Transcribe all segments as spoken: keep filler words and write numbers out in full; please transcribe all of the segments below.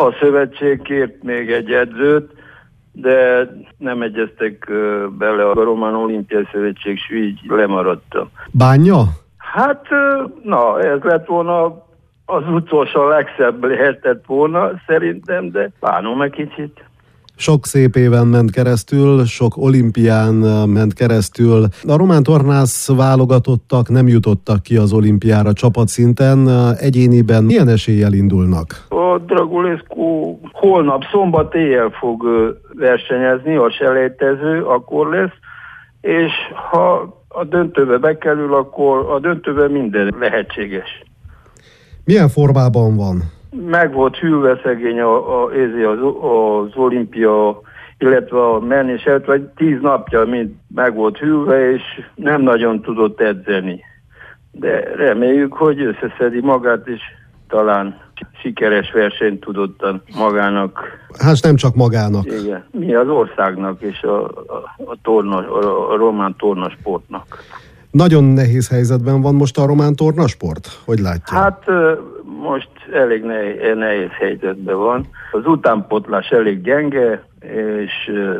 A szövetség kért még egy edzőt, de nem egyeztek bele a Román Olimpiai Szövetség, és így lemaradtam. Bánja? Hát, na, ez lett volna az utolsó legszebb lehetett volna, szerintem, de bánom egy kicsit. Sok szép éven ment keresztül, sok olimpián ment keresztül. A román tornász válogatottak nem jutottak ki az olimpiára csapatszinten. Egyéniben milyen eséllyel indulnak? A Dragulescu holnap szombat éjjel fog versenyezni, a selejtező akkor lesz, és ha a döntőbe bekerül, akkor a döntőbe minden lehetséges. Milyen formában van? Meg volt hűlve szegény a, a, az, az olimpia, illetve a menésért, vagy tíz napja, mint meg volt hűlve, és nem nagyon tudott edzeni. De reméljük, hogy összeszedi magát, és talán sikeres versenyt tudott magának. Hát nem csak magának. Igen, mi az országnak és a, a, a, torna, a, a román tornasportnak. Nagyon nehéz helyzetben van most a román tornasport? Hogy látja? Hát most elég nehéz, nehéz helyzetben van. Az utánpótlás elég gyenge, és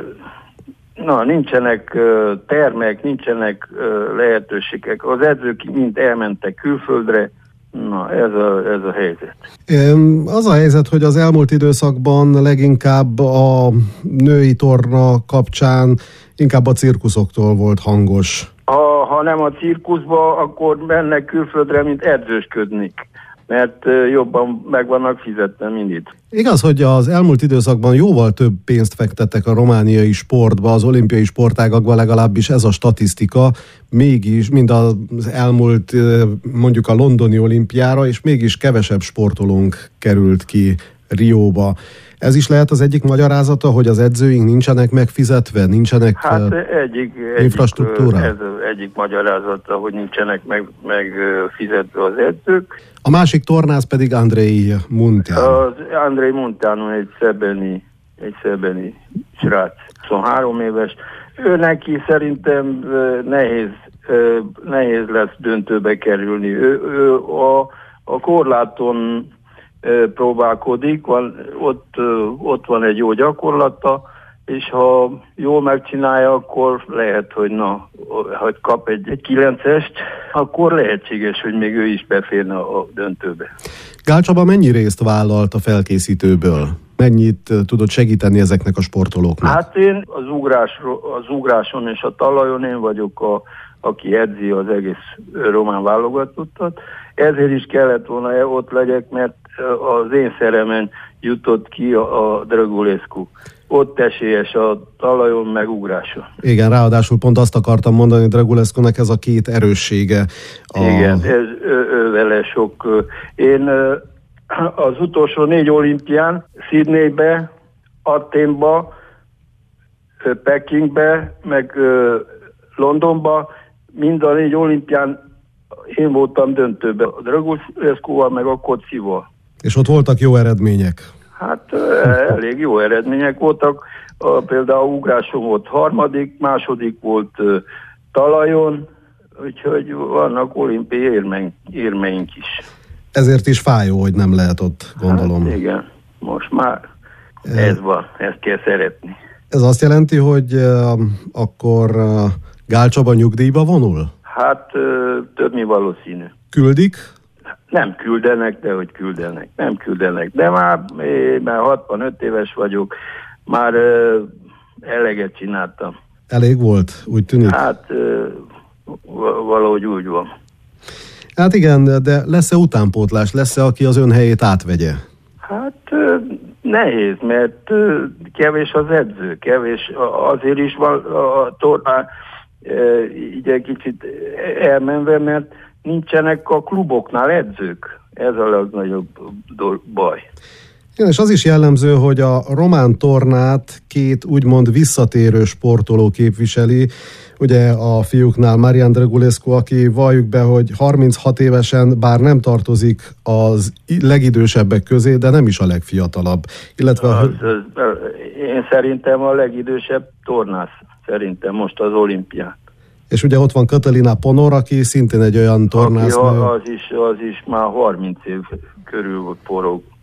na, nincsenek termek, nincsenek lehetőségek. Az edzők mind elmentek külföldre. Na, ez a, ez a helyzet. Az a helyzet, hogy az elmúlt időszakban leginkább a női torna kapcsán inkább a cirkuszoktól volt hangos. Ha, ha nem a cirkuszba, akkor mennek külföldre, mint edzősködnik, mert jobban meg vannak fizetve, mint itt. Igaz, hogy az elmúlt időszakban jóval több pénzt fektettek a romániai sportba, az olimpiai sportágakban, legalábbis ez a statisztika, mégis, mind az elmúlt mondjuk a londoni olimpiára, és mégis kevesebb sportolónk került ki Rióba. Ez is lehet az egyik magyarázata, hogy az edzőink nincsenek megfizetve, nincsenek hát egyik, infrastruktúra? Egyik, ez egyik magyarázata, hogy nincsenek meg, megfizetve az edzők. A másik tornász pedig Andrei Munteanu. Az Andrei Munteanu egy szebeni, egy szebeni srác, huszonhárom éves. Ő neki szerintem nehéz, nehéz lesz döntőbe kerülni. Ő, ő a, a korláton próbálkodik, van, ott, ott van egy jó gyakorlata, és ha jól megcsinálja, akkor lehet, hogy na, hogy kap egy, egy kilencest, akkor lehetséges, hogy még ő is beférne a döntőbe. Gál Csaba mennyi részt vállalt a felkészítőből? Mennyit tudott segíteni ezeknek a sportolóknak? Hát én az, ugrás, az ugráson és a talajon én vagyok, a, aki edzi az egész román válogatottat. Ezért is kellett volna ott legyek, mert az én szeremen jutott ki a, a Dragulescu. Ott esélyes a talajon meg ugráson. Igen, ráadásul pont azt akartam mondani, Dragulescunak ez a két erőssége. A... Igen, ez ő, ő vele sok. Én az utolsó négy olimpián, Sydneybe, Athénba, Pekingbe, meg Londonba, mind a négy olimpián én voltam döntőben. A Dragulescuval meg a kocival. És ott voltak jó eredmények? Hát elég jó eredmények voltak. A, például a ugráson volt harmadik, második volt uh, talajon, úgyhogy vannak olimpiai érmeink, érmeink is. Ezért is fájó, hogy nem lehet ott, gondolom. Hát igen, most már ez van, ezt kell szeretni. Ez azt jelenti, hogy uh, akkor uh, Gál Csaba nyugdíjba vonul? Hát uh, több mi valószínű. Küldik? Nem küldenek, de hogy küldenek. Nem küldenek. De már, már hatvanöt éves vagyok, már uh, eleget csináltam. Elég volt, úgy tűnik? Hát uh, valahogy úgy van. Hát igen, de lesz-e utánpótlás? Lesz-e, aki az ön helyét átvegye? Hát uh, nehéz, mert uh, kevés az edző, kevés. Azért is van a torna uh, így egy kicsit elmenve, mert nincsenek a kluboknál edzők. Ez a legnagyobb baj. Igen, és az is jellemző, hogy a román tornát két úgymond visszatérő sportoló képviseli. Ugye a fiúknál Marian Dragulescu, aki valljuk be, hogy harminchat évesen, bár nem tartozik az legidősebbek közé, de nem is a legfiatalabb. Illetve az, az, én szerintem a legidősebb tornász, szerintem most az olimpián. És ugye ott van Katalina Ponor, aki szintén egy olyan tornásznő. Az is, az is már harminc év körül porog.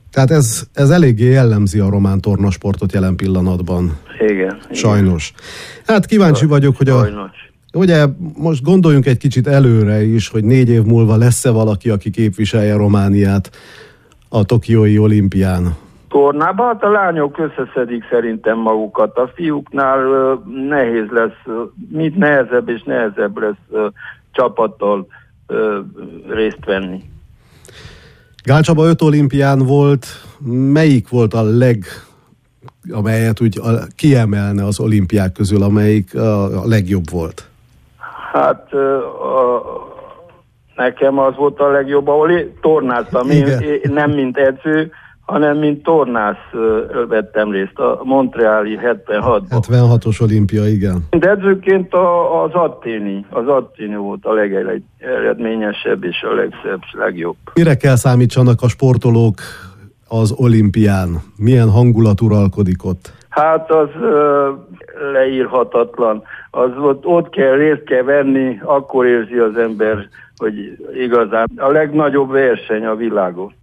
Tehát ez, ez eléggé jellemzi a román tornasportot jelen pillanatban. Igen. Sajnos. Hát kíváncsi vagyok, hogy a... Sajnos. Ugye most gondoljunk egy kicsit előre is, hogy négy év múlva lesz-e valaki, aki képviselje Romániát a tokiói olimpián? Tornában hát a lányok összeszedik szerintem magukat. A fiúknál uh, nehéz lesz, uh, mit nehezebb és nehezebb lesz uh, csapattal uh, részt venni. Gál Csaba öt olimpián volt, melyik volt a leg, amelyet úgy a, kiemelne az olimpiák közül, amelyik a, a legjobb volt? Hát uh, a, nekem az volt a legjobb, ahol én tornáztam, én, én nem mint edző, hanem mint tornász vettem részt a montreali hetvenhatban. hetvenhatos olimpia, igen. De edzőként a, az atténi, az atténi volt a legeredményesebb és a legszebb, legjobb. Mire kell számítsanak a sportolók az olimpián? Milyen hangulat uralkodik ott? Hát az ö, leírhatatlan. Az ott, ott kell, részt kell venni, akkor érzi az ember, hogy igazán a legnagyobb verseny a világon.